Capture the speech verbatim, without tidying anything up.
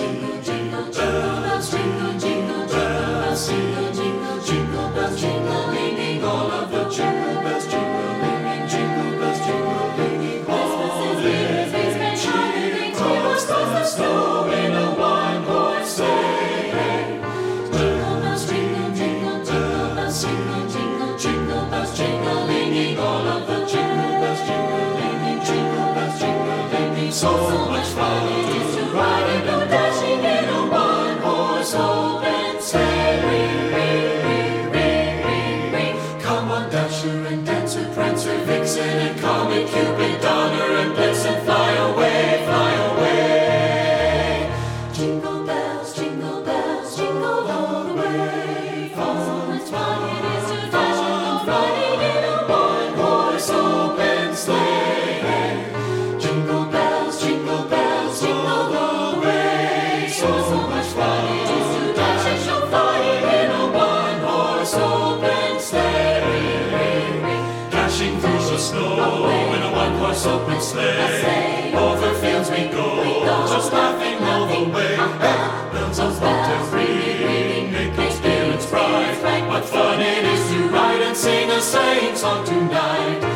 Jingle, jingle, jingle bells, jingle, jingle, jingle bells, jingle, jingle, jingle bells, jingle, ringing all of the jingle bells, jingle, ringing, jingle bells, jingle, ringing. Christmas is here, please make holiday cheer, across the snow in a one-horse sleigh. Jingle bells, jingle, jingle, jingle bells, jingle, jingle, jingle bells, jingle, ringing all of the jingle bells, jingle, ringing, jingle bells, jingle, ringing. So much fun it is to ride and go dashing in a one-horse open sleigh. Ring, ring, ring, ring, ring, ring. Come on, Dasher and Dancer, Prancer, Vixen and Comet, Cupid, Donner and Blitzen, fly away, fly away. Jingle bells, jingle bells, jingle all the way. So much fun it is to dash and go riding in a one-horse open sleigh. Jingle bells, jingle bells, jingle all the way. So, so much fun it is to dash and go flying in a one-horse open sleigh. Ring, ring, ring. Dashing through the snow in a one-horse open sleigh. Over fields we go, just laughing all the way. Hey, bells on bobtails ringing, making spirits bright. What fun it is to ride and sing a sleighing song tonight.